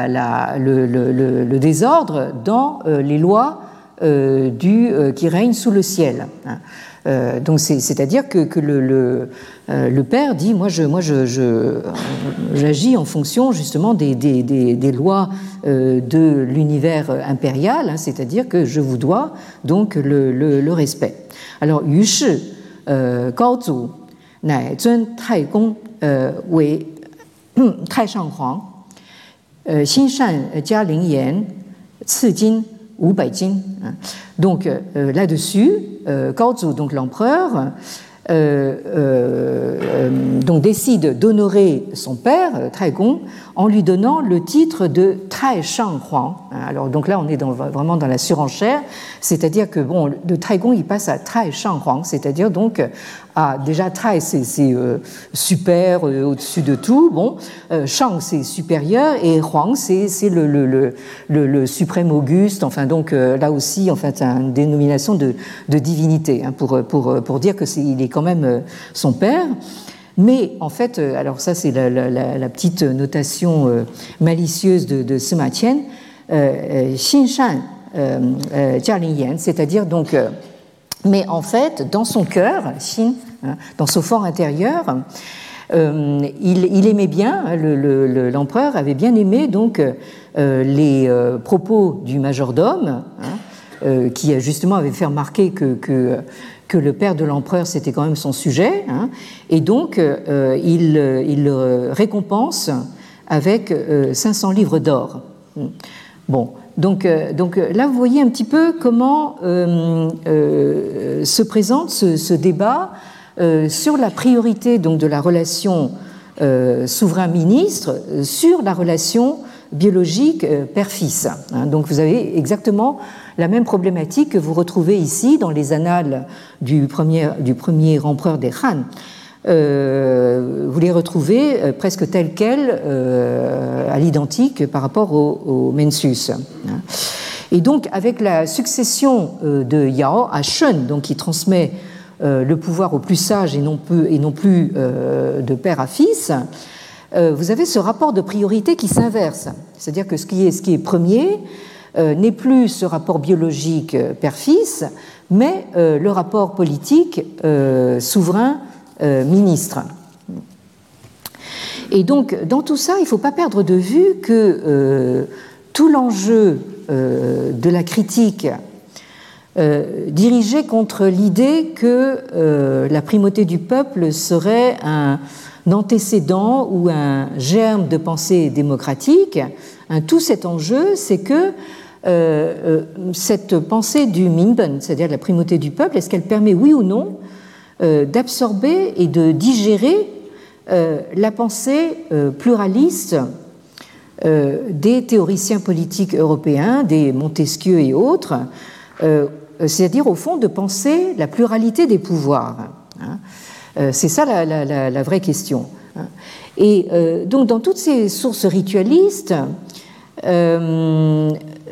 le désordre dans les lois qui règnent sous le ciel. Donc c'est-à-dire que le père dit moi j'agis en fonction justement des lois de l'univers impérial, c'est-à-dire que je vous dois donc le respect. Alors Yu Shi Gao Zu Nai Zun Tai Gong Wei Tai Shang Huang, Xin Shan Jia Ling Yan, Ci Jin 500 Jin. Donc là-dessus, Gao Zu, donc l'empereur, donc décide d'honorer son père, Tai Gong, en lui donnant le titre de Tai Shang Huang. Alors donc là, on est vraiment dans la surenchère, c'est-à-dire que bon, de Tai Gong, il passe à Tai Shang Huang, c'est-à-dire donc déjà Tai, c'est super, au-dessus de tout. Bon, Shang, c'est supérieur, et Huang, c'est le suprême Auguste. Enfin donc là aussi, en fait, une dénomination de divinité pour dire que il est quand même son père. Mais en fait, alors ça c'est la petite notation malicieuse de Sima Qian, Xin Shan Jia Ling Yan, c'est-à-dire donc, mais en fait, dans son cœur, Xin, dans son fort intérieur, il aimait bien, l'empereur avait bien aimé donc les propos du majordome, qui justement avait fait remarquer que le père de l'empereur, c'était quand même son sujet, hein, et donc il le récompense avec 500 livres d'or. Bon, donc là, vous voyez un petit peu comment se présente ce débat sur la priorité donc, de la relation souverain-ministre sur la relation biologique père-fils. Donc vous avez exactement la même problématique que vous retrouvez ici dans les annales du premier empereur des Han. Vous les retrouvez presque telles quelles, à l'identique par rapport au Mencius. Et donc avec la succession de Yao à Shen, donc qui transmet le pouvoir au plus sage et non plus de père à fils, vous avez ce rapport de priorité qui s'inverse. C'est-à-dire que ce qui est premier n'est plus ce rapport biologique père-fils, mais le rapport politique souverain-ministre. Et donc, dans tout ça, il ne faut pas perdre de vue que tout l'enjeu de la critique dirigeait contre l'idée que la primauté du peuple serait un antécédent ou un germe de pensée démocratique. Tout cet enjeu, c'est que cette pensée du Minben, c'est-à-dire la primauté du peuple, est-ce qu'elle permet, oui ou non, d'absorber et de digérer la pensée pluraliste des théoriciens politiques européens, des Montesquieu et autres, c'est-à-dire au fond de penser la pluralité des pouvoirs. C'est ça la vraie question. Et donc dans toutes ces sources ritualistes, en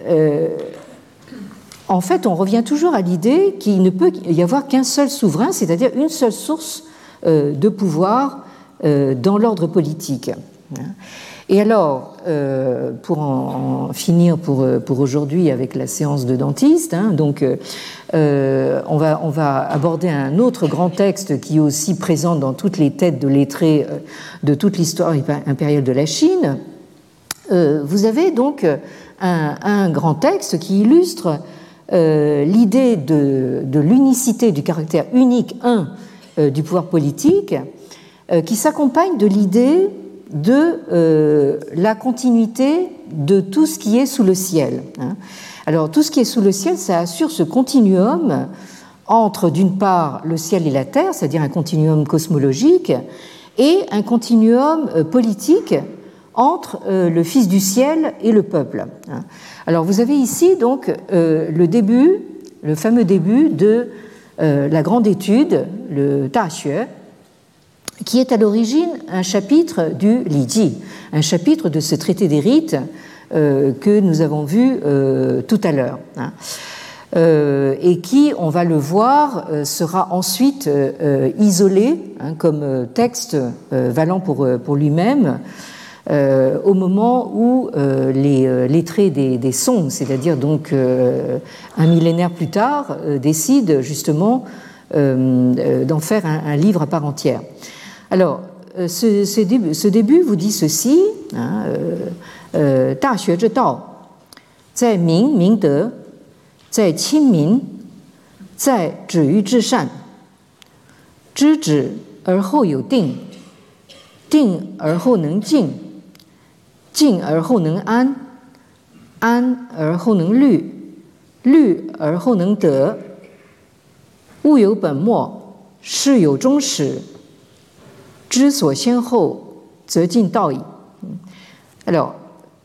fait, on revient toujours à l'idée qu'il ne peut y avoir qu'un seul souverain, c'est-à-dire une seule source de pouvoir dans l'ordre politique. Et alors, pour en finir pour aujourd'hui avec la séance de dentiste, donc on va aborder un autre grand texte qui est aussi présent dans toutes les têtes de lettrés de toute l'histoire impériale de la Chine. Vous avez donc un grand texte qui illustre l'idée de l'unicité, du caractère unique, du pouvoir politique, qui s'accompagne de l'idée de la continuité de tout ce qui est sous le ciel. Alors, tout ce qui est sous le ciel, ça assure ce continuum entre, d'une part, le ciel et la terre, c'est-à-dire un continuum cosmologique, et un continuum politique entre le Fils du ciel et le peuple. Alors, vous avez ici donc le fameux début de la grande étude, le Da Xue, qui est à l'origine un chapitre du Li Ji, un chapitre de ce traité des rites que nous avons vu tout à l'heure, et qui, on va le voir, sera ensuite isolé comme texte valant pour lui-même au moment où les lettrés des Song, c'est-à-dire donc un millénaire plus tard, décident justement d'en faire un livre à part entière. Alors, ce début vous dit ceci, 大学之道，在明明德，在亲民，在止于至善。知止而后有定，定而后能静，静而后能安，安而后能虑，虑而后能得。物有本末，事有终始。知所先后，则近道矣。Alors,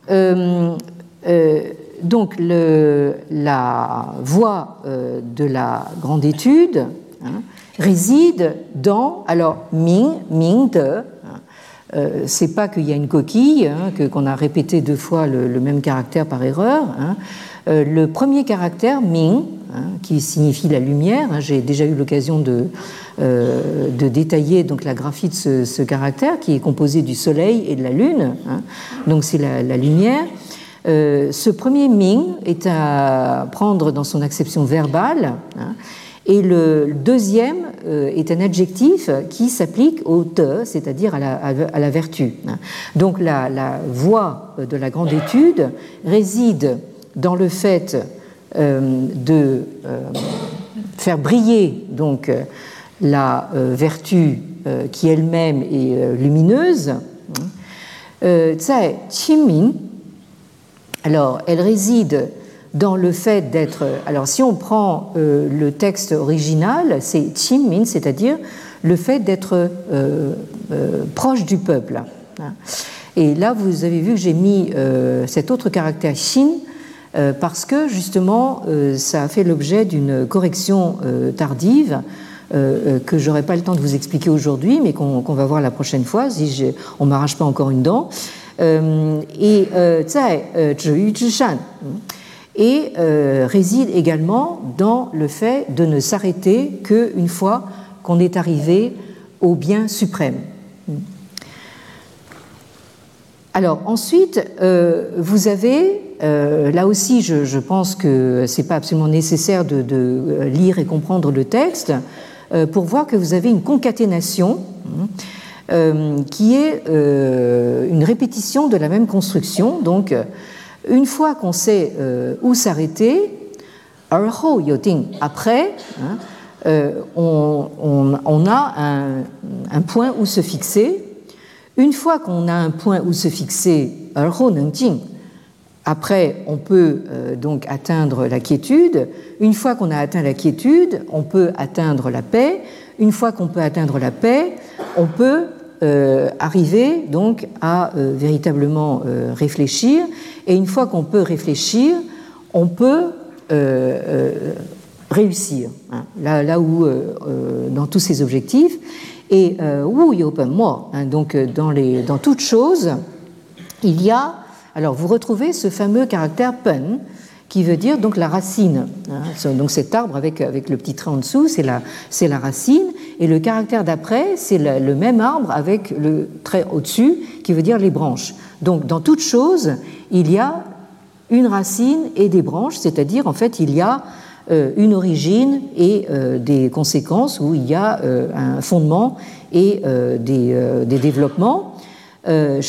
donc la voie de la grande étude réside dans, alors, Ming de, c'est pas qu'il y a une coquille, qu'on a répété 2 fois le même caractère par erreur. Le premier caractère, Ming, qui signifie la lumière, j'ai déjà eu l'occasion de détailler donc la graphie de ce caractère qui est composé du soleil et de la lune, donc c'est la lumière. Ce premier Ming est à prendre dans son acception verbale, et le deuxième est un adjectif qui s'applique au te, c'est-à-dire à la vertu. Donc la voie de la grande étude réside dans le fait faire briller donc la vertu qui elle-même est lumineuse. Zai Qingming, alors elle réside dans le fait d'être. Alors si on prend le texte original, c'est Qingming, c'est-à-dire le fait d'être proche du peuple. Et là, vous avez vu que j'ai mis cet autre caractère Xin parce que justement, ça a fait l'objet d'une correction tardive que je n'aurai pas le temps de vous expliquer aujourd'hui, mais qu'on va voir la prochaine fois, si on ne m'arrache pas encore une dent. Et Zai Zhiyu Zhishan et réside également dans le fait de ne s'arrêter qu'une fois qu'on est arrivé au bien suprême. Alors ensuite, vous avez, là aussi je pense que ce n'est pas absolument nécessaire de lire et comprendre le texte, pour voir que vous avez une concaténation qui est une répétition de la même construction. Donc une fois qu'on sait où s'arrêter, après, on a un point où se fixer. Une fois qu'on a un point où se fixer, après on peut donc atteindre la quiétude. Une fois qu'on a atteint la quiétude, on peut atteindre la paix. Une fois qu'on peut atteindre la paix, on peut arriver donc à véritablement réfléchir. Et une fois qu'on peut réfléchir, on peut réussir. Là où, dans tous ces objectifs. Et Wu Yopen Mo, donc dans toute chose, il y a. Alors vous retrouvez ce fameux caractère pen qui veut dire donc la racine. Donc cet arbre avec le petit trait en dessous, c'est la racine. Et le caractère d'après, c'est le même arbre avec le trait au-dessus qui veut dire les branches. Donc dans toute chose, il y a une racine et des branches, c'est-à-dire en fait il y a une origine et des conséquences où il y a un fondement et des développements. Dans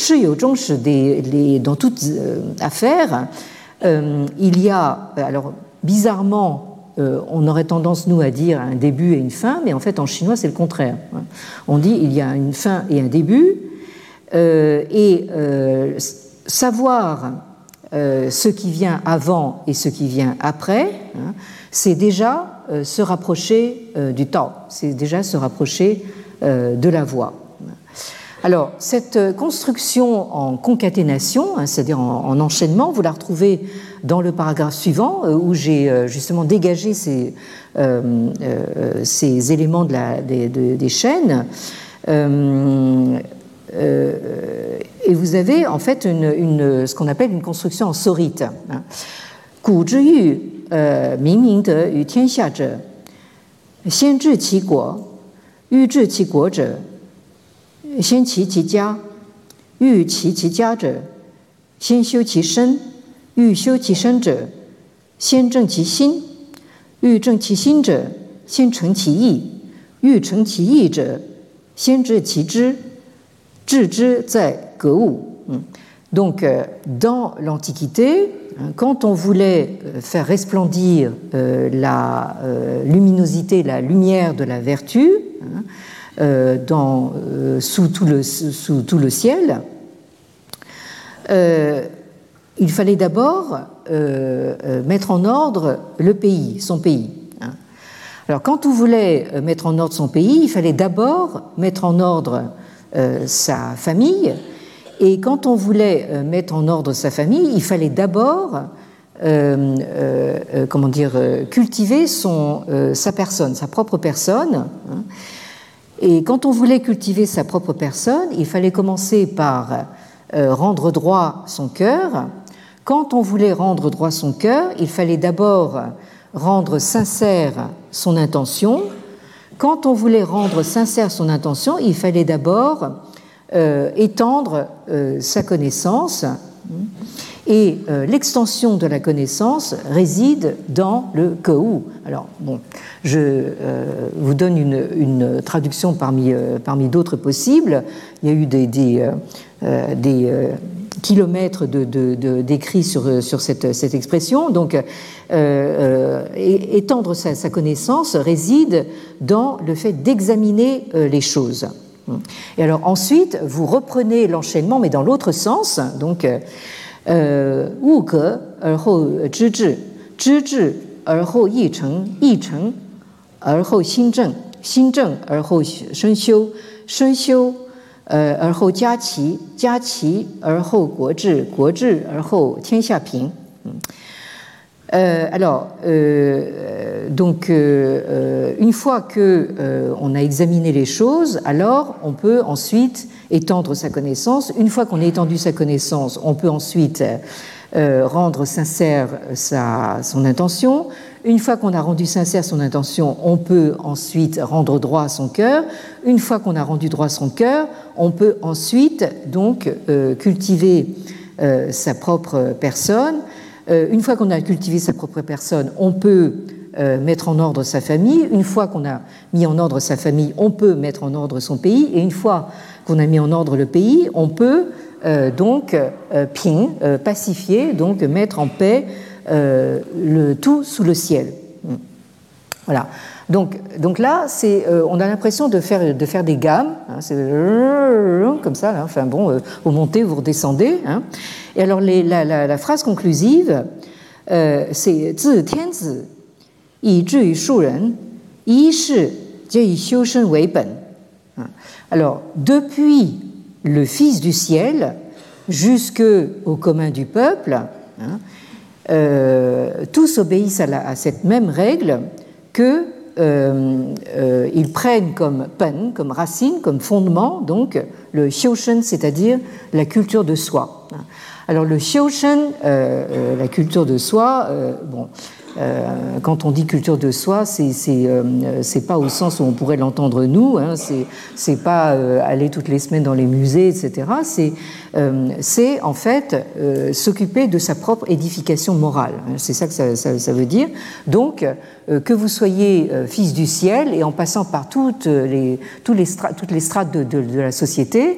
toute affaire, il y a, alors bizarrement, on aurait tendance nous à dire un début et une fin, mais en fait en chinois c'est le contraire. On dit il y a une fin et un début, et savoir ce qui vient avant et ce qui vient après, c'est déjà se rapprocher du Tao, c'est déjà se rapprocher de la voie. Alors, cette construction en concaténation, c'est-à-dire en enchaînement, vous la retrouvez dans le paragraphe suivant, où j'ai justement dégagé ces éléments des chaînes. Et vous avez en fait ce qu'on appelle une construction en sorite. Gu zhi yu, ming ming de yu tian xia zhe, xian zhi qi guo, yu zhi qi guo zhe, xian qi qi jia, yu qi qi jia zhe, xian xiu qi shen, yu xiu qi shen zhe, xian zheng qi xin, yu zheng qi xin zhe, xian cheng qi yi, yu cheng qi yi zhe, xian zhi qi zhi, zhi zhi zai ge wu. Donc, dans l'Antiquité, quand on voulait faire resplendir la luminosité, la lumière de la vertu sous tout le ciel, il fallait d'abord mettre en ordre le pays, son pays. Alors, quand on voulait mettre en ordre son pays, il fallait d'abord mettre en ordre sa famille. Et quand on voulait mettre en ordre sa famille, il fallait d'abord cultiver sa personne, sa propre personne. Et quand on voulait cultiver sa propre personne, il fallait commencer par rendre droit son cœur. Quand on voulait rendre droit son cœur, il fallait d'abord rendre sincère son intention. Quand on voulait rendre sincère son intention, il fallait d'abord étendre sa connaissance, et l'extension de la connaissance réside dans le Kou. Alors, bon, je vous donne une traduction parmi d'autres possibles. Il y a eu des kilomètres d'écrits sur cette expression. Donc, étendre sa connaissance réside dans le fait d'examiner les choses. Et alors ensuite, vous reprenez l'enchaînement, mais dans l'autre sens. Donc, 物格而后知至，知至而后议成，议成而后心正，心正而后身修，身修而后家齐，家齐而后国治，国治而后天下平。Donc, une fois qu'on a examiné les choses, alors on peut ensuite étendre sa connaissance. Une fois qu'on a étendu sa connaissance, on peut ensuite rendre sincère son intention. Une fois qu'on a rendu sincère son intention, on peut ensuite rendre droit à son cœur. Une fois qu'on a rendu droit à son cœur, on peut ensuite donc cultiver sa propre personne. Une fois qu'on a cultivé sa propre personne, on peut mettre en ordre sa famille. Une fois qu'on a mis en ordre sa famille, on peut mettre en ordre son pays. Et une fois qu'on a mis en ordre le pays, on peut donc pacifier, donc mettre en paix le tout sous le ciel. Voilà. Donc là, on a l'impression de faire des gammes, hein, c'est comme ça, là, enfin bon, vous montez, vous redescendez. Hein. Et alors la phrase conclusive, c'est 自天子以至于庶人，一事皆以修身为本. Alors, depuis le Fils du ciel jusqu'au commun du peuple, hein, tous obéissent à cette même règle que ils prennent comme pen, comme racine, comme fondement, donc le xiushen, c'est-à-dire la culture de soi. Alors le xiushen, la culture de soi, quand on dit culture de soi, c'est pas au sens où on pourrait l'entendre nous, hein, c'est pas aller toutes les semaines dans les musées, etc. C'est en fait s'occuper de sa propre édification morale. C'est ça que ça veut dire. Donc, que vous soyez fils du ciel et en passant par toutes les strates de la société,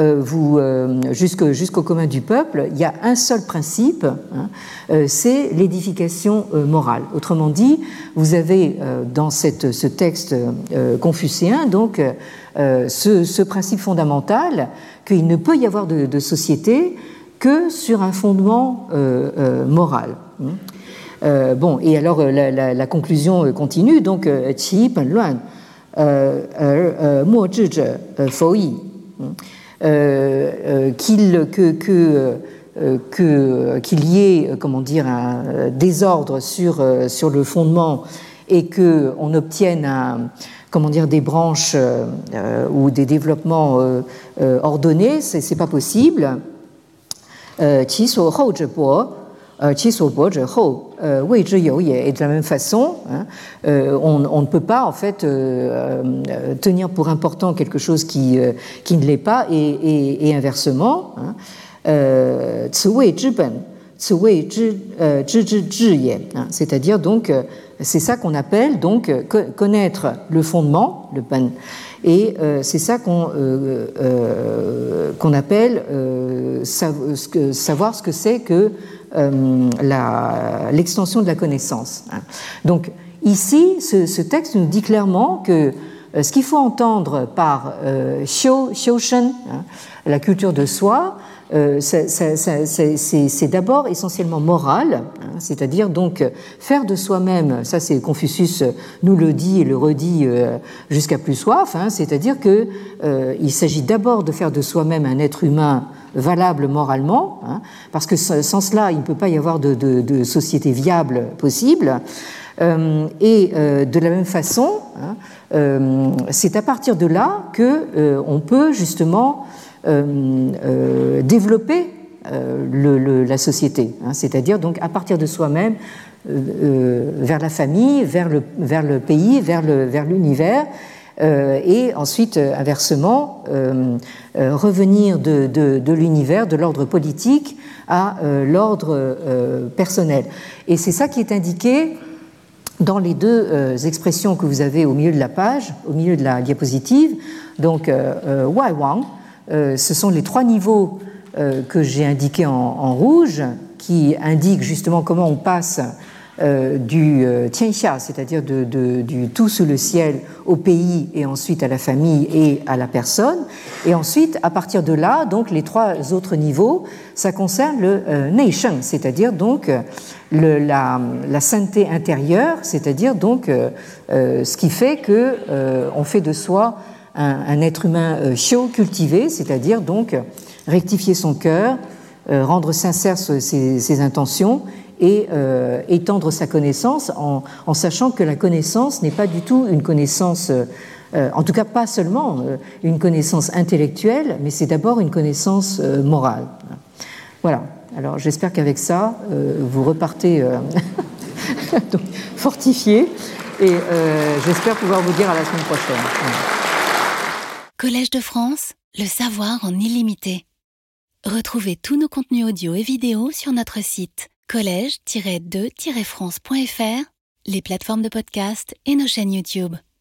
jusqu'au commun du peuple, il y a un seul principe, hein, c'est l'édification morale. Autrement dit, vous avez dans ce texte confucéen donc ce principe fondamental qu'il ne peut y avoir de société que sur un fondement moral. Bon, et alors la conclusion continue, donc « qi pen luan mo zhi zhe fou yi » qu'il y ait, comment dire, un désordre sur le fondement et qu'on obtienne des branches ou des développements ordonnés, c'est pas possible. Qi suo hou zhe bo, qi suo bo zhe hou, wei zhi you ye. Et de la même façon, hein, on ne peut pas en fait tenir pour important quelque chose qui ne l'est pas et inversement. Hein. 此谓之本，此谓之至也. C'est-à-dire donc, c'est ça qu'on appelle donc connaître le fondement, le ben, et c'est ça qu'on appelle savoir ce que c'est que l'extension de la connaissance. Donc ici, ce texte nous dit clairement que ce qu'il faut entendre par xiushen, la culture de soi, c'est d'abord essentiellement moral, hein, c'est-à-dire donc faire de soi-même, ça c'est Confucius nous le dit et le redit jusqu'à plus soif, hein, c'est-à-dire que il s'agit d'abord de faire de soi-même un être humain valable moralement, hein, parce que sans cela il ne peut pas y avoir de société viable possible. Et de la même façon, hein, c'est à partir de là que on peut justement développer la société, hein, c'est-à-dire donc à partir de soi-même vers la famille, vers le pays, vers l'univers, et ensuite inversement revenir de l'univers, de l'ordre politique à l'ordre personnel. Et c'est ça qui est indiqué dans les deux expressions que vous avez au milieu de la page, au milieu de la diapositive. Donc Wai Wang, ce sont les trois niveaux que j'ai indiqués en rouge, qui indiquent justement comment on passe du tianxia, c'est-à-dire du tout sous le ciel au pays et ensuite à la famille et à la personne. Et ensuite, à partir de là, donc les 3 autres niveaux, ça concerne le neisheng, c'est-à-dire donc la sainteté intérieure, c'est-à-dire donc ce qui fait que on fait de soi un être humain xiu, cultivé, c'est-à-dire donc rectifier son cœur, rendre sincères ses intentions et étendre sa connaissance en sachant que la connaissance n'est pas du tout une connaissance, en tout cas pas seulement une connaissance intellectuelle, mais c'est d'abord une connaissance morale. Voilà, alors j'espère qu'avec ça, vous repartez donc, fortifiés et j'espère pouvoir vous dire à la semaine prochaine. Collège de France, le savoir en illimité. Retrouvez tous nos contenus audio et vidéo sur notre site collège-2-france.fr, les plateformes de podcast et nos chaînes YouTube.